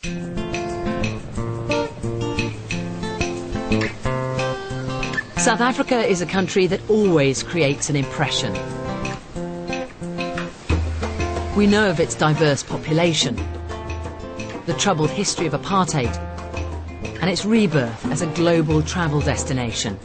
South Africa is a country that always creates an impression. We know of its diverse population, the troubled history of apartheid, and its rebirth as a global travel destination.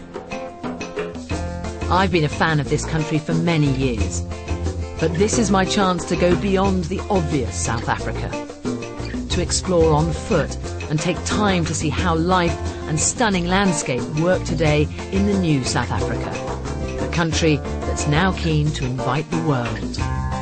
I've been a fan of this country for many years, but this is my chance to go beyond the obvious South Africa, to explore on foot and take time to see how life and stunning landscape work today in the new South Africa, a country that's now keen to invite the world.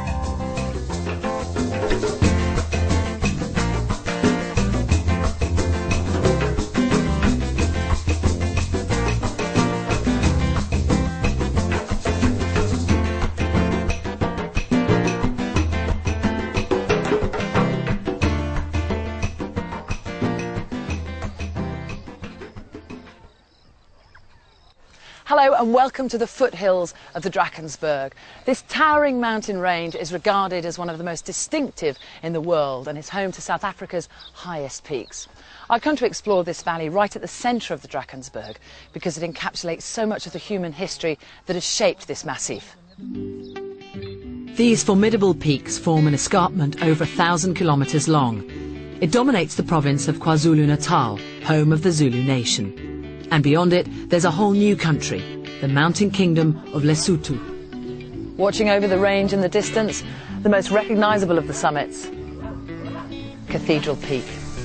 Hello and welcome to the foothills of the Drakensberg. This towering mountain range is regarded as one of the most distinctive in the world and is home to South Africa's highest peaks. I've come to explore this valley right at the centre of the Drakensberg because it encapsulates so much of the human history that has shaped this massif. These formidable peaks form an escarpment over 1,000 kilometres long. It dominates the province of KwaZulu-Natal, home of the Zulu nation. And beyond it, there's a whole new country, the mountain kingdom of Lesotho. Watching over the range in the distance, the most recognisable of the summits, Cathedral Peak.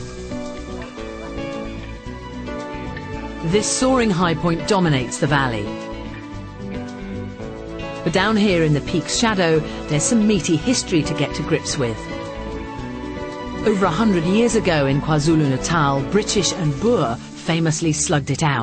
This soaring high point dominates the valley. But down here in the peak's shadow, there's some meaty history to get to grips with. Over 100 years ago in KwaZulu-Natal, British and Boer famously slugged it out.